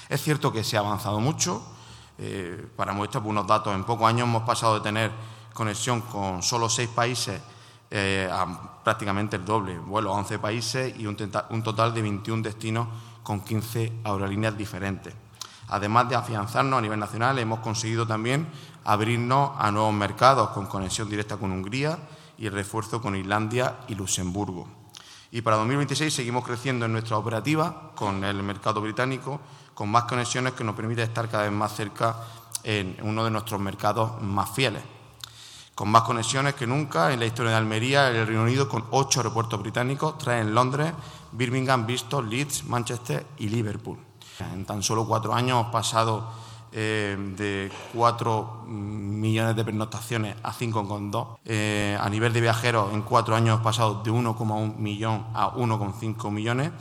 Es cierto que se ha avanzado mucho. Para muestra, por unos datos, en pocos años hemos pasado de tener conexión con solo 6 países a prácticamente el doble, vuelos a 11 países y un total de 21 destinos con 15 aerolíneas diferentes. Además de afianzarnos a nivel nacional, hemos conseguido también abrirnos a nuevos mercados con conexión directa con Hungría y el refuerzo con Islandia y Luxemburgo. Y para 2026 seguimos creciendo en nuestra operativa con el mercado británico, con más conexiones que nos permite estar cada vez más cerca en uno de nuestros mercados más fieles. Con más conexiones que nunca en la historia de Almería, el Reino Unido, con 8 aeropuertos británicos, 3 en Londres, Birmingham, Bristol, Leeds, Manchester y Liverpool. En tan solo 4 años hemos pasado de 4 millones de pernoctaciones a 5,2. A nivel de viajeros, en 4 años hemos pasado de 1,1 millón a 1,5 millones.